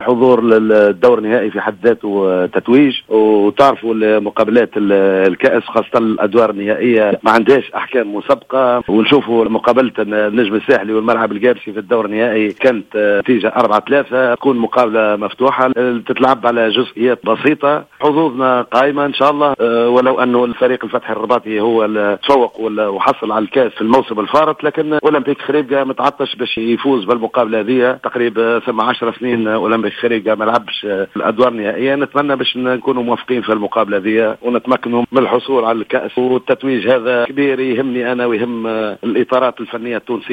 حضور للدور النهائي في حد ذاته تتويج، وتعرفوا المقابلات الكأس خاصة الأدوار النهائية ما عندهاش أحكام مسبقة، ونشوفوا مقابلة النجم الساحلي والملعب القابسي في الدور النهائي كانت نتيجة 4-3، تكون مقابلة مفتوحة تتلعب على جزئيات بسيطة. حظوظنا قائمة إن شاء الله، ولو أنه الفريق الفتح الرباطي هو تفوق وحصل على الكأس في الموسم الفارط، لكن أولمبيك خريبكا متعطش باش يفوز بالمقابلة هذه. تقريبا ثم 10 سنين أولمبيك خريبكا ما لعبش الأدوار النهائية. نتمنى باش نكونوا موفقين في المقابلة هذه ونتمكنوا من الحصول على الكأس، والتتويج هذا كبير يهمني أنا ويهم الإطارات الفنية التونسية.